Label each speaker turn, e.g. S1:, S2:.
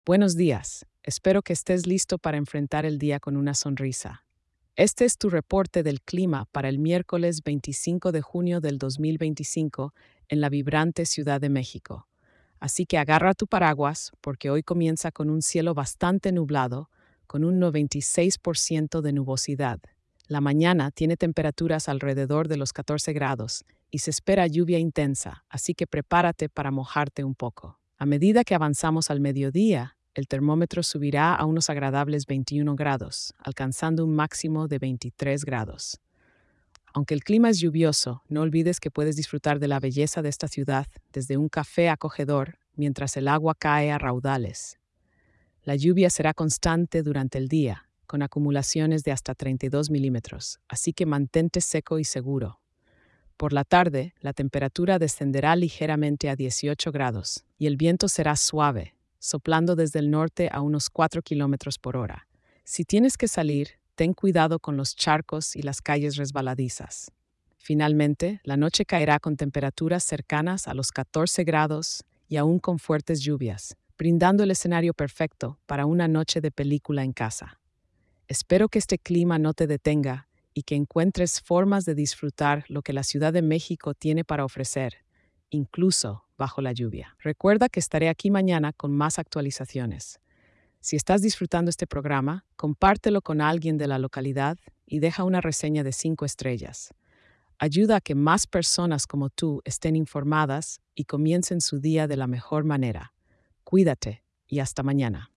S1: Buenos días. Espero que estés listo para enfrentar el día con una sonrisa. Este es tu reporte del clima para el miércoles 25 de junio del 2025 en la vibrante Ciudad de México. Así que agarra tu paraguas porque hoy comienza con un cielo bastante nublado, con un 96% de nubosidad. La mañana tiene temperaturas alrededor de los 14 grados y se espera lluvia intensa, así que prepárate para mojarte un poco. A medida que avanzamos al mediodía, el termómetro subirá a unos agradables 21 grados, alcanzando un máximo de 23 grados. Aunque el clima es lluvioso, no olvides que puedes disfrutar de la belleza de esta ciudad desde un café acogedor mientras el agua cae a raudales. La lluvia será constante durante el día, con acumulaciones de hasta 32 milímetros, así que mantente seco y seguro. Por la tarde, la temperatura descenderá ligeramente a 18 grados y el viento será suave, soplando desde el norte a unos 4 kilómetros por hora. Si tienes que salir, ten cuidado con los charcos y las calles resbaladizas. Finalmente, la noche caerá con temperaturas cercanas a los 14 grados y aún con fuertes lluvias, brindando el escenario perfecto para una noche de película en casa. Espero que este clima no te detenga y que encuentres formas de disfrutar lo que la Ciudad de México tiene para ofrecer, incluso bajo la lluvia. Recuerda que estaré aquí mañana con más actualizaciones. Si estás disfrutando este programa, compártelo con alguien de la localidad y deja una reseña de 5 estrellas. Ayuda a que más personas como tú estén informadas y comiencen su día de la mejor manera. Cuídate y hasta mañana.